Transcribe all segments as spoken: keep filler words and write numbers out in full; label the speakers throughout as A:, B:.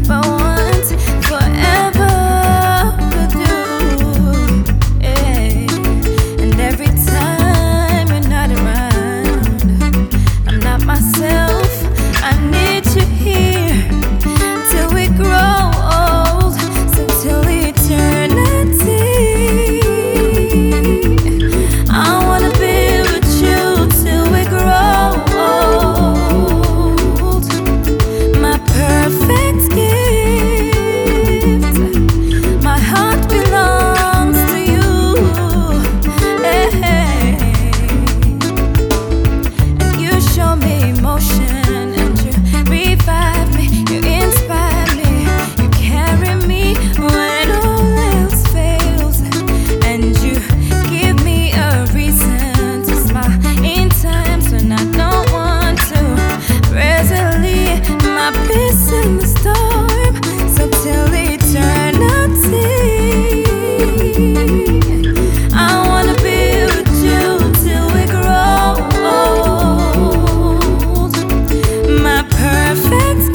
A: but want forever with you. Yeah. And every time you're not around, I'm not myself. I need you here till we grow old, so till eternity. I wanna be with you till we grow old. My perfect gift, my heart belongs to you. Hey. And you show me emotion, and you revive me, you inspire me, you carry me when all else fails, and you give me a reason to smile in times when I don't want to. Presently, my peace in the storm, so till eternity. I wanna be with you till we grow old. My perfect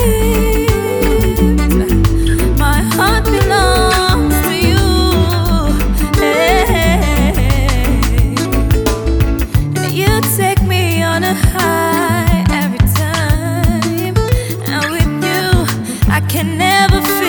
A: gift, my heart belongs to you. Hey. And you take me on a high every time, and with you I can never feel